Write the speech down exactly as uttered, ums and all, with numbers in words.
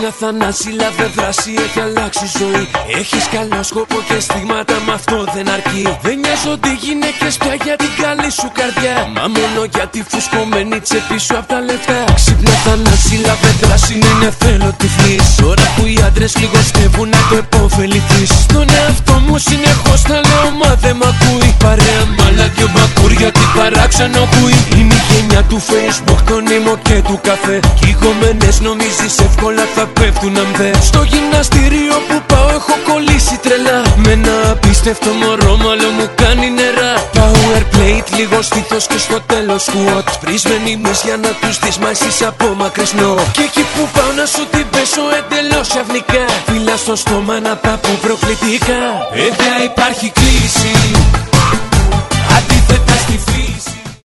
Ξύπνα Θανάση, λάβε δράση, έχει αλλάξει ζωή. Έχεις καλό σκοπό και στίγματα, μ' αυτό δεν αρκεί. Δεν νοιάζονται οι γυναίκες πια για την καλή σου καρδιά, μα μόνο για τη φουσκωμένη τσέπη σου απ' τα λεφτά. Ξύπνα Θανάση, λάβε δράση, ναι ναι θέλω τυφλής. Τώρα που οι άντρες λιγοστεύουν να το επωφεληθείς. Στον εαυτό μου συνεχώς θα λέω μα δεν μ' ακούει. Παρέα μάλα δυο μπακούρια, τι παράξενο χουί. Είναι η γενιά του Facebook, τον ήμο και του καφέ. Κι οι κομμένες νομίζεις εύκολα θα πέφτουν αν δε. Στο γυμναστήριο που πάω έχω κολλήσει τρελά. Με ένα απίστευτο μωρό μάλλον μου κάνει νερά. Power plate, λίγο στήθος και στο τέλος squat. Πρισμένη μυς για να τους δεις μα εσείς απομακρυσνώ. Και εκεί που πάω να σου την πέσω εντελώς αυνικά. Φύλλα στο στόμα να πάπου προκλητικά. Εδώ υπάρχει κλίση,